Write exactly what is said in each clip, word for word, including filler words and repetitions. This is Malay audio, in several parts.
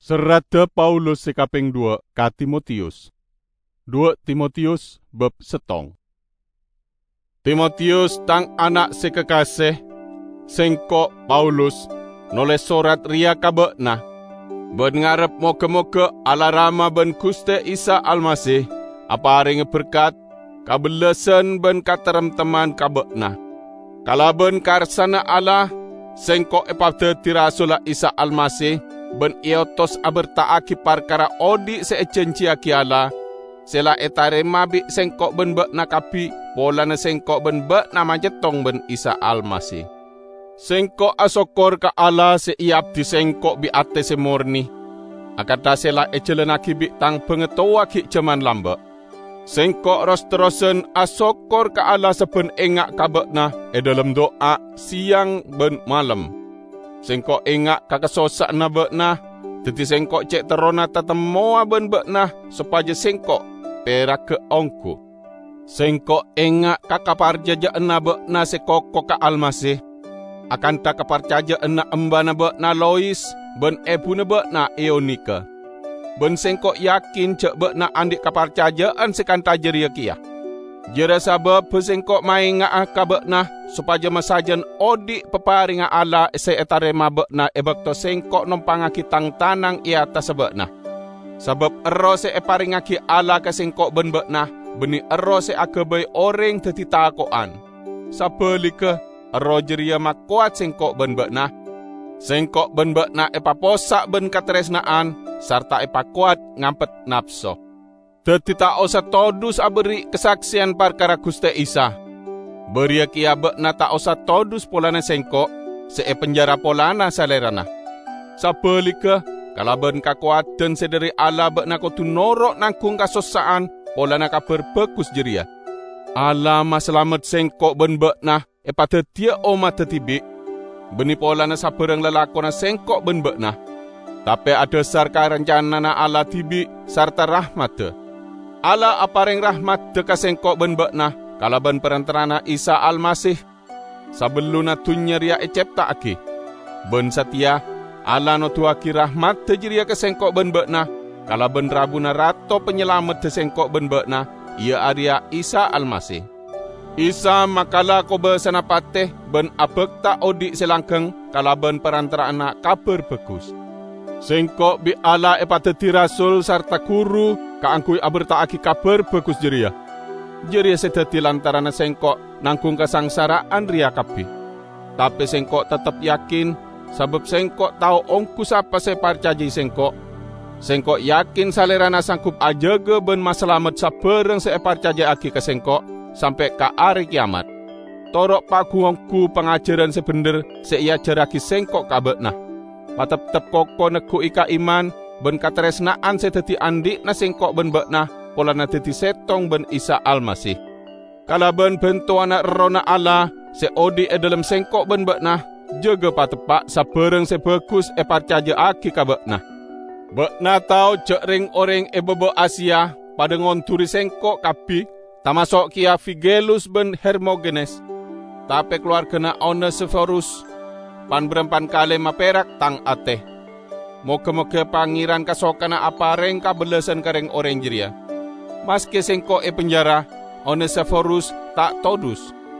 Serata Paulus sekaping dua ka Timotius. Dua Timotius bab setong. Timotius tang anak sekekasih, sengkok Paulus, nulis surat ria kabekna. Ben ngarep moga-moga ala rama ben Gusti Isa Almasih, apa ring berkat, kabelesan ben katerem teman kabekna. Kala ben karsana Allah, sengkok epada tirasula Isa Almasih, ben iotos abertaaki parkara odi seecenci aki Allah, sela etare mabi sengkok ben bek nakapi, pola na sengkok ben bek nama jetong ben Isa Almasih. Sengkok asokor ka Allah seiap di sengkok bi ate semurni. Akata sela ejelenaki bi tang pengetawa ki jaman lamba. Sengkok ros-terosen asokor ka Allah seben engak kabekna e dalam doa siang ben malam. Sengkok engak kakasosak na bekna, teti sengkok cek terona tatemoa ben bekna supaya sengkok perak ke ongku. Sengkok engak kakaparjaja na bekna sekoko ka Almasih. Akan tak kaparcaja ena embana bekna Lois ben ebuna bekna Eonika. Ben sengkok yakin cek bekna andik kaparcajaan sekanta jeria kia. Jera sabab pesengkok main nga kabekna supaya masajan odik peparinga Allah se etarema bekna ebakto sengkok nompangaki tang tanang ia tasebekna. Sabab ero se eparingaki Allah ke sengkok ben bekna beni ero se akebay orang teti takoan. Sapelike ero jeria makuat sengkok ben bekna. Sengkok ben bekna epaposak ben katresnaan sarta epakuat ngampet nafso. Teti tak usah todus aberi kesaksian perkara Gusti Isa. Beria kia bekna tak usah todus polana sengkok, see penjara polana salerana. Sapelike, kalaben kakuatan sederi Allah bekna ko tu norok nangkung kasosaan, polana ka berbekus jeria. Allah maselamat sengkok ben bekna, epate tia oma tetibi. Beni polana saperang lelakona sengkok ben bekna. Tapi ada sarka rencana na Allah tibi, sarta rahmat. Allah apareng rahmat deka sengkok ben bekna, kalaban perantarana Isa Almasih, sabeluna tunyeria ecepta aki. Ben setia, Allah no tuaki rahmat tejiria ke sengkok ben bekna, kalaban rabuna rato penyelamat te sengkok ben bekna, ia aria Isa Almasih. Isa makala ko besana pateh ben apekta odik selangkeng, kalaban perantarana kabar bagus. Sengkok bi Allah epateti rasul sarta kuru kaangkui abertaaki kabar bagus jeria. Jeria sedeti lantaran sengkok nangkung kesangsaraan ria kapi. Tapi sengkok tetap yakin sebab sengkok tahu ongku sapa se parcaji sengkok. Sengkok yakin salerana sangkup ajaga ben maselamat sapereng se parcaji aki ke sengkok sampai ka hari kiamat. Torok paku ongku pengajaran sebener se ia jaraki sengkok kabekna. Patep-tep koko neku ika iman, ben katresnaan seteti andik na sengkok ben bekna, pola na teti setong ben Isa Almasih. Kala ben bentu anak rona Allah, se odi e dalam sengkok ben bekna, jaga patepak sapereng se bagus e parcaja aki ka bekna. Bekna tau cek ring orang e bebo Asia, pada ngonturi sengkok kapi, tamasok kia Figelus ben Hermogenes, tapi keluar kena Onesiphorus, pan berempan kali maperak tang ateh. Moga-moga pangeran kasokana apareng kabelesan kareng orang jeria. Maske sengkok e penjara, Onesiphorus tak todus.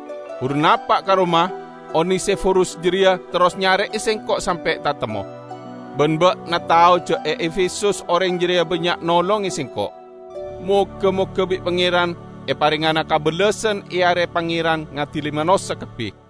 Urnapa ka rumah, Onesiphorus jeria terus nyare e sengkok sampai tak temo. Benbek na tau je e Efesus orang jeria banyak nolong e sengkok. Moga-moga bi pangeran e paringana kabelesan iare pangeran ngati lima nosa kepi.